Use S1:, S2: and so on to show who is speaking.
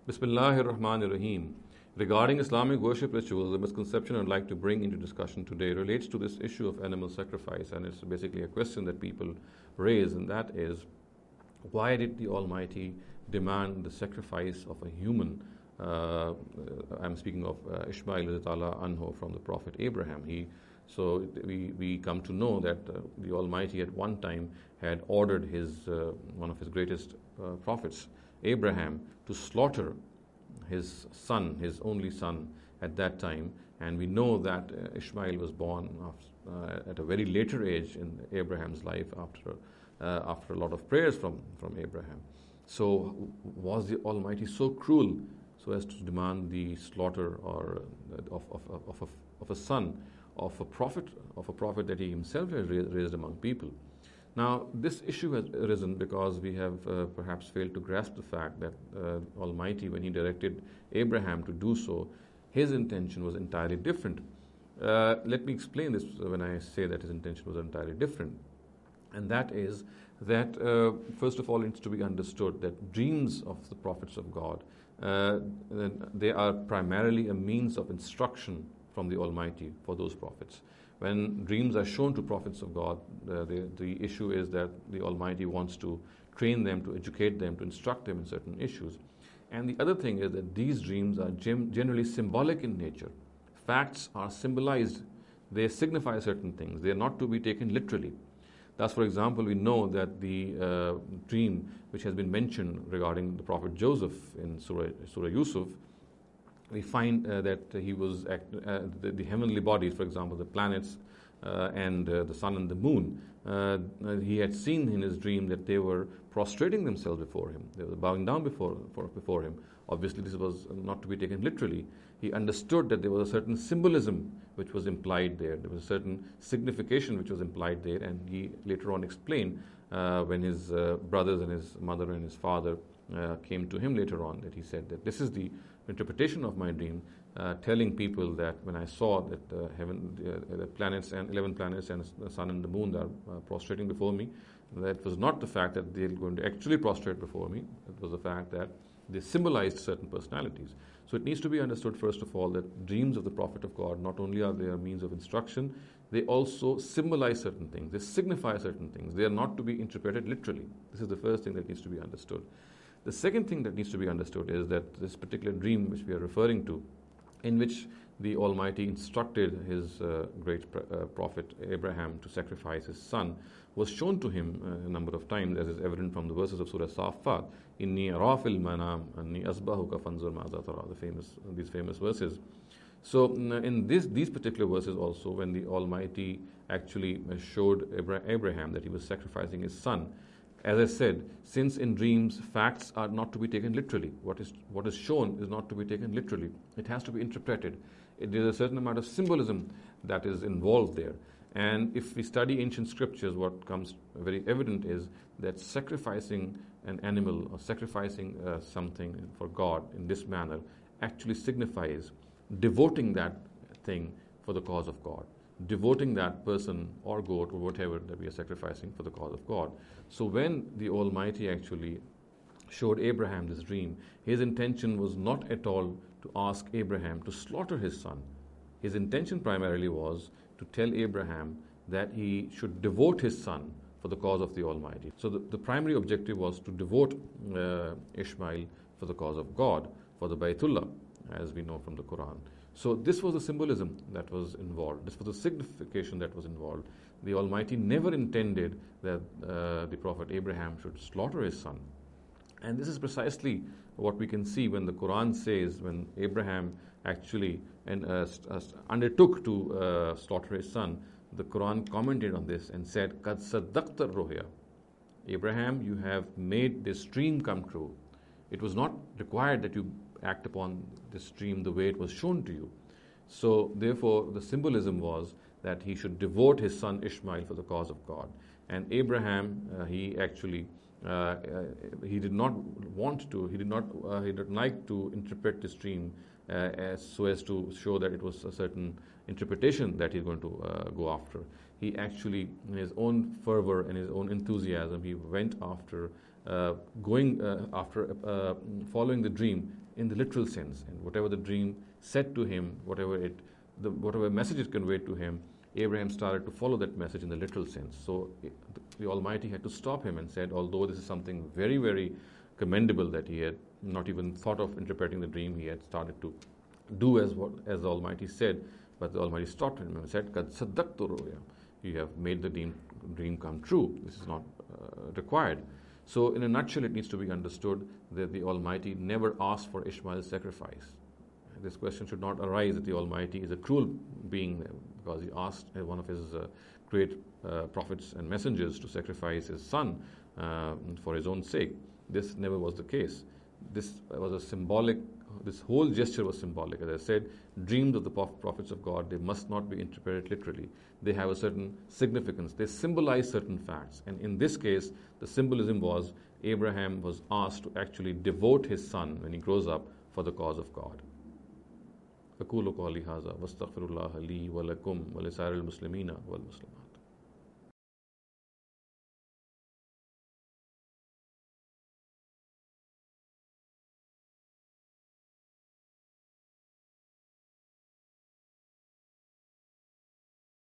S1: Bismillahir Rahmanir Rahim. Regarding Islamic worship rituals, the misconception I'd like to bring into discussion today relates to this issue of animal sacrifice, and it's basically a question that people raise, and that is, why did the Almighty demand the sacrifice of a human? I'm speaking of Ishmael anhu from the Prophet Abraham. We come to know that the Almighty at one time had ordered one of his greatest prophets, Abraham, to slaughter his son, his only son at that time. And we know that Ishmael was born at a very later age in Abraham's life after a lot of prayers from Abraham. So was the Almighty so cruel so as to demand the slaughter of a son of a prophet that he himself has raised among people? Now, this issue has arisen because we have perhaps failed to grasp the fact that Almighty, when He directed Abraham to do so, His intention was entirely different. Let me explain this when I say that His intention was entirely different. And that is that, first of all, it's to be understood that dreams of the prophets of God, they are primarily a means of instruction from the Almighty for those prophets. When dreams are shown to prophets of God, the issue is that the Almighty wants to train them, to educate them, to instruct them in certain issues. And the other thing is that these dreams are generally symbolic in nature. Facts are symbolized. They signify certain things. They are not to be taken literally. Thus, for example, we know that the dream which has been mentioned regarding the Prophet Joseph in Surah Yusuf, we find that he was the heavenly bodies, for example, the planets and the sun and the moon. He had seen in his dream that they were prostrating themselves before him. They were bowing down before him. Obviously, this was not to be taken literally. He understood that there was a certain symbolism which was implied there. There was a certain signification which was implied there, and he later on explained when his brothers and his mother and his father came to him later on, that he said that this is the interpretation of my dream, telling people that when I saw that the planets and 11 planets and the sun and the moon are prostrating before me, that was not the fact that they're going to actually prostrate before me. It was the fact that they symbolized certain personalities. So it needs to be understood, first of all, that dreams of the Prophet of God, not only are they a means of instruction, they also symbolize certain things. They signify certain things. They are not to be interpreted literally. This is the first thing that needs to be understood. The second thing that needs to be understood is that this particular dream which we are referring to, in which the Almighty instructed His great prophet Abraham to sacrifice his son, was shown to him a number of times, as is evident from the verses of Surah Safat. Inni ara fil manam anni asbahuka fanzur ma'za tara, these famous verses. So in these particular verses also, when the Almighty actually showed Abraham that he was sacrificing his son, as I said, since in dreams facts are not to be taken literally, what is shown is not to be taken literally. It has to be interpreted. There is a certain amount of symbolism that is involved there. And if we study ancient scriptures, what comes very evident is that sacrificing an animal or sacrificing something for God in this manner actually signifies devoting that thing for the cause of God, devoting that person or goat or whatever that we are sacrificing for the cause of God. So when the Almighty actually showed Abraham this dream, his intention was not at all to ask Abraham to slaughter his son. His intention primarily was to tell Abraham that he should devote his son for the cause of the Almighty. So the primary objective was to devote Ishmael for the cause of God, for the Baytullah, as we know from the Quran. So this was the symbolism that was involved. This was the signification that was involved. The Almighty never intended that the Prophet Abraham should slaughter his son. And this is precisely what we can see when the Quran says, when Abraham actually undertook to slaughter his son, the Quran commented on this and said, "Qad saddaqta ruhya." Abraham, you have made this dream come true. It was not required that you act upon this dream the way it was shown to you. So therefore the symbolism was that he should devote his son Ishmael for the cause of God. And Abraham, he did not like to interpret this dream so as to show that it was a certain interpretation that he's going to go after. He actually, in his own fervor and his own enthusiasm, he went after following the dream in the literal sense. And whatever the dream said to him, whatever message it conveyed to him, Abraham started to follow that message in the literal sense. So the Almighty had to stop him and said, although this is something very, very commendable that he had not even thought of interpreting the dream, he had started to do as the Almighty said, but the Almighty stopped him and said, "Kad saddaqtu ru'ya." You have made the dream come true. This is not required. So in a nutshell, it needs to be understood that the Almighty never asked for Ishmael's sacrifice. This question should not arise that the Almighty is a cruel being because he asked one of his great prophets and messengers to sacrifice his son for his own sake. This never was the case. This was a symbolic, this whole gesture was symbolic. As I said, dreams of the prophets of God, they must not be interpreted literally. They have a certain significance. They symbolize certain facts. And in this case, the symbolism was Abraham was asked to actually devote his son when he grows up for the cause of God. أقول قولي هذا واستغفر الله لي ولكم ولسائر المسلمين والمسلمات.